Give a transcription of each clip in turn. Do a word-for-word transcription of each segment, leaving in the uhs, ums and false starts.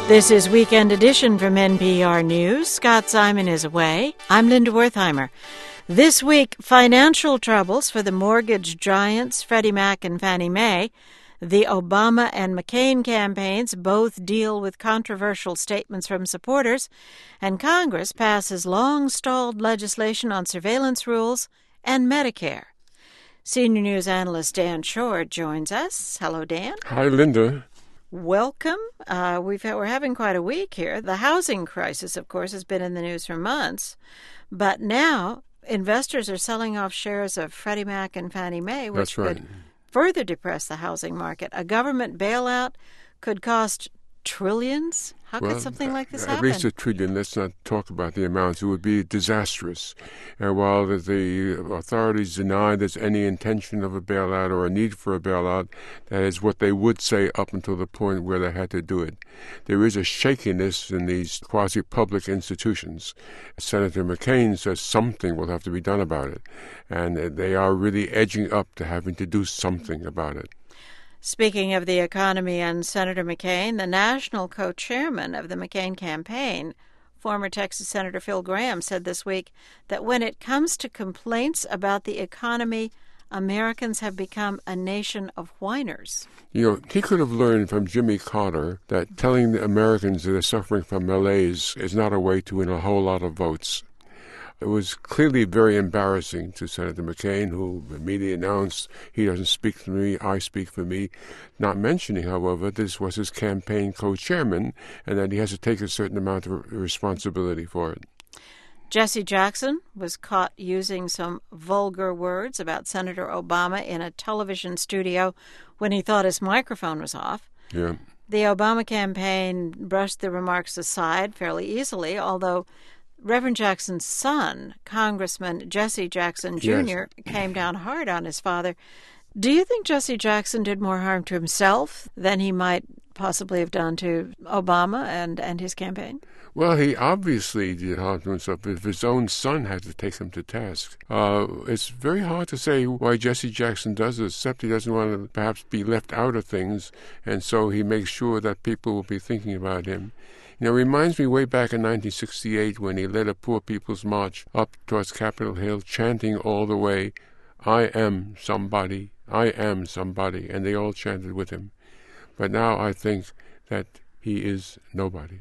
This is Weekend Edition from N P R News. Scott Simon is away. I'm Linda Wertheimer. This week, financial troubles for the mortgage giants Freddie Mac and Fannie Mae. The Obama and McCain campaigns both deal with controversial statements from supporters, and Congress passes long-stalled legislation on surveillance rules and Medicare. Senior news analyst Dan Short joins us. Hello, Dan. Hi, Linda. Welcome. Uh, we've had, we're having quite a week here. The housing crisis, of course, has been in the news for months, but now investors are selling off shares of Freddie Mac and Fannie Mae, which That's right. could further depress the housing market. A government bailout could cost trillions. How well, could something like this at happen? At least a trillion. Let's not talk about the amounts. It would be disastrous. And while the, the authorities deny there's any intention of a bailout or a need for a bailout, that is what they would say up until the point where they had to do it. There is a shakiness in these quasi-public institutions. Senator McCain says something will have to be done about it. And they are really edging up to having to do something about it. Speaking of the economy and Senator McCain, the national co-chairman of the McCain campaign, former Texas Senator Phil Gramm, said this week that when it comes to complaints about the economy, Americans have become a nation of whiners. You know, he could have learned from Jimmy Carter that telling the Americans that they're suffering from malaise is not a way to win a whole lot of votes. It was clearly very embarrassing to Senator McCain, who immediately announced he doesn't speak for me, I speak for me, not mentioning, however, this was his campaign co-chairman and that he has to take a certain amount of responsibility for it. Jesse Jackson was caught using some vulgar words about Senator Obama in a television studio when he thought his microphone was off. Yeah. The Obama campaign brushed the remarks aside fairly easily, although Reverend Jackson's son, Congressman Jesse Jackson Junior, yes. came down hard on his father. Do you think Jesse Jackson did more harm to himself than he might possibly have done to Obama and, and his campaign? Well, he obviously did harm to himself if his own son had to take him to task. Uh, it's very hard to say why Jesse Jackson does this, except he doesn't want to perhaps be left out of things, and so he makes sure that people will be thinking about him. You know, it reminds me way back in nineteen sixty-eight when he led a poor people's march up towards Capitol Hill, chanting all the way, I am somebody, I am somebody, and they all chanted with him. But now I think that he is nobody.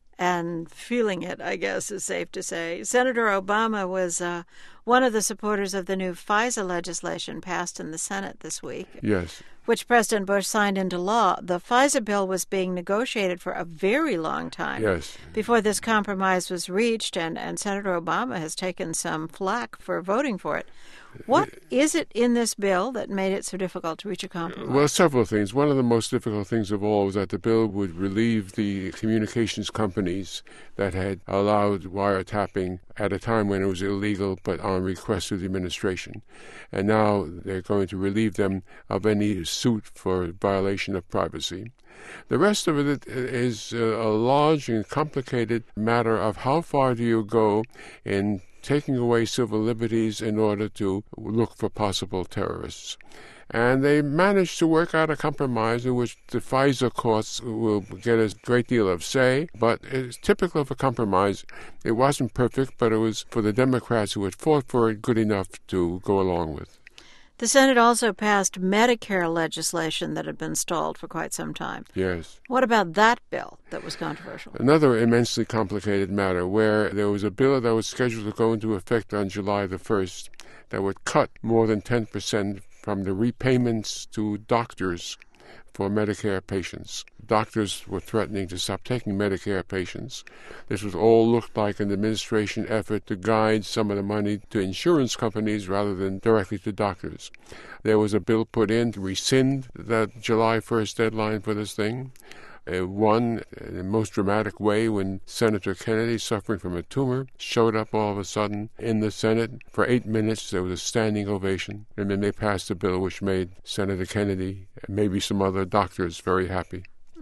And feeling it, I guess, is safe to say. Senator Obama was uh, one of the supporters of the new FISA legislation passed in the Senate this week. Yes. Which President Bush signed into law. The FISA bill was being negotiated for a very long time yes. before this compromise was reached, and, and Senator Obama has taken some flack for voting for it. What is it in this bill that made it so difficult to reach a compromise? Well, several things. One of the most difficult things of all was that the bill would relieve the communications companies that had allowed wiretapping at a time when it was illegal, but on request of the administration. And now they're going to relieve them of any suit for violation of privacy. The rest of it is a large and complicated matter of how far do you go in taking away civil liberties in order to look for possible terrorists. And they managed to work out a compromise in which the FISA courts will get a great deal of say, but it's typical of a compromise. It wasn't perfect, but it was for the Democrats who had fought for it good enough to go along with. The Senate also passed Medicare legislation that had been stalled for quite some time. Yes. What about that bill that was controversial? Another immensely complicated matter where there was a bill that was scheduled to go into effect on July the first that would cut more than ten percent from the repayments to doctors for Medicare patients. Doctors were threatening to stop taking Medicare patients. This was all looked like an administration effort to guide some of the money to insurance companies rather than directly to doctors. There was a bill put in to rescind the July first deadline for this thing. It won in the most dramatic way when Senator Kennedy, suffering from a tumor, showed up all of a sudden in the Senate. For eight minutes, there was a standing ovation, and then they passed a bill which made Senator Kennedy and maybe some other doctors very happy.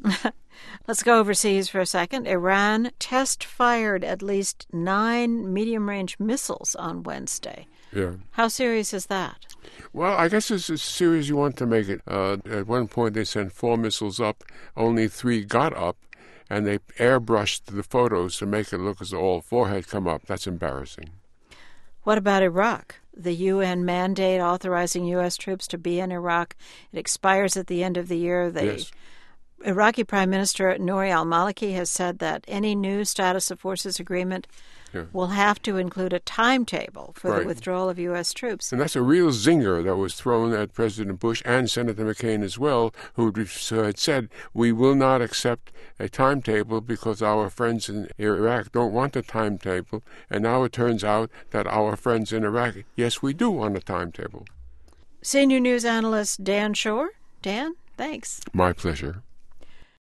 Let's go overseas for a second. Iran test-fired at least nine medium-range missiles on Wednesday. Yeah. How serious is that? Well, I guess it's as serious as you want to make it. Uh, at one point, they sent four missiles up. Only three got up. and they airbrushed the photos to make it look as though all four had come up. That's embarrassing. What about Iraq? The U N mandate authorizing U S troops to be in Iraq, it expires at the end of the year. The Yes. Iraqi Prime Minister Nouri al-Maliki has said that any new status of forces agreement Yeah. will have to include a timetable for Right. the withdrawal of U S troops. And that's a real zinger that was thrown at President Bush and Senator McCain as well, who had said, we will not accept a timetable because our friends in Iraq don't want a timetable. And now it turns out that our friends in Iraq, yes, we do want a timetable. Senior news analyst Dan Shore. Dan, thanks. My pleasure.